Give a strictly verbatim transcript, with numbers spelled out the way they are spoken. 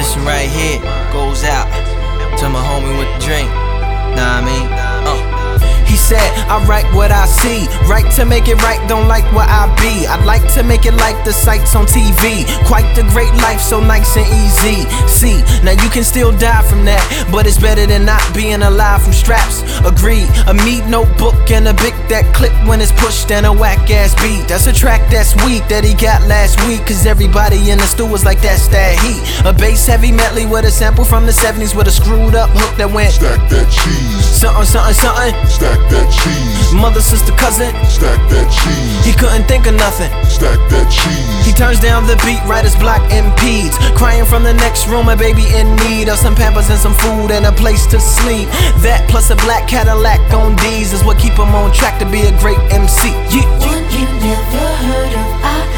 This one right here goes out to my homie with the drink. Nah, I mean, uh. He said, I write what I see, right to make it right, don't like what I be. I'd like to make it like the sights on T V. Quite the great life, so nice and easy. See, now you can still die from that, but it's better than not being alive from straps. Agreed, a meat notebook and a big that click when it's pushed and a whack ass beat. That's a track that's weak that he got last week, cause everybody in the stew was like that's that heat. A bass heavy medley with a sample from the seventies with a screwed up hook that went stack that cheese, something, something, something. Stack that cheese, mother, sister, cousin. Stack that cheese, he couldn't think of nothing. Stack that cheese. He turns down the beat, writer's block impedes. Crying from the next room, a baby in need of some pampers and some food and a place to sleep. That plus a black Cadillac on D's is what keep him on track to be a great M C. Yeah. One you never heard of, I